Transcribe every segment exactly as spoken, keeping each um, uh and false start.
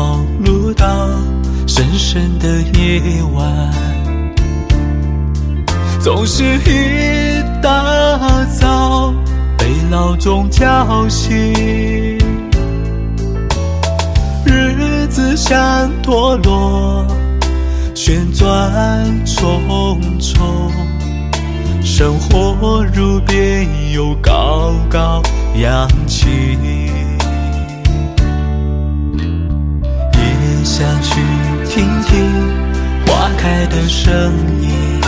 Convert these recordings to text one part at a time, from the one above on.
暴露到深深的夜晚，总是一大早被闹钟叫醒，日子像陀螺旋转重重，生活如边又高高扬起，也想去听听花开的声音，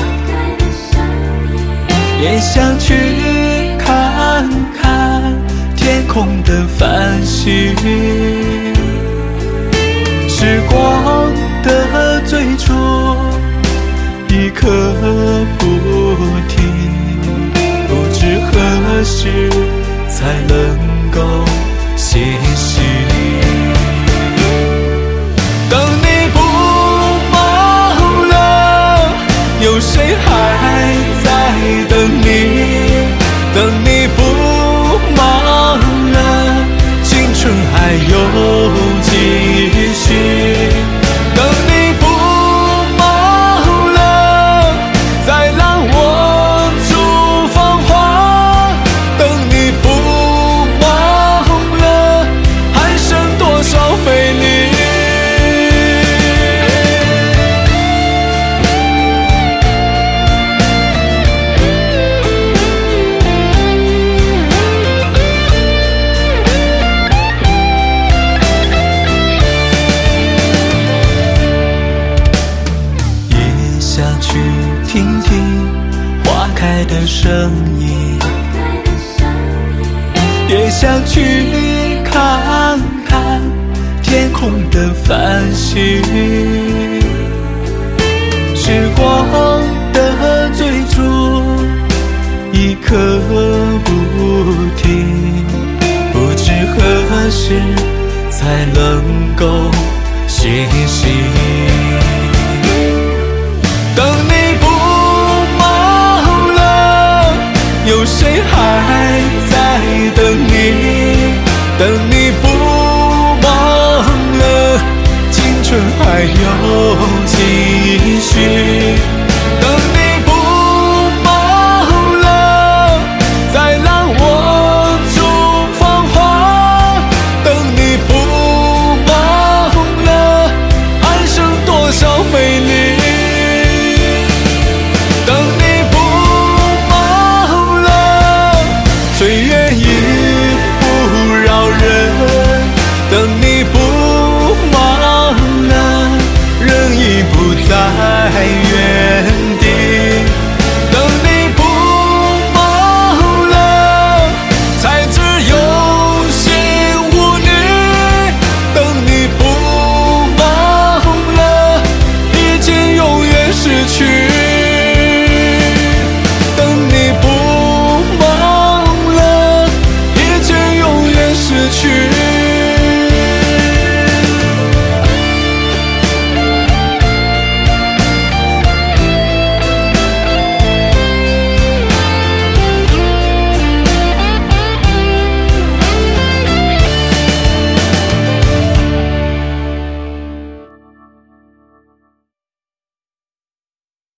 也想去看看天空的繁星。时光的最初一刻不停，不知何时才能够歇息。等你不忙了，有谁还在等你？等你不忙了，青春还有继续。等你不忙了，再让我出芳华。等你不忙了，还剩多少美丽？想去听听花开的声音，也想去看看天空的繁星。时光的最初一刻不停，不知何时才能够歇息。等你不忙了，有谁还在等你？等你不忙了，青春还有继续。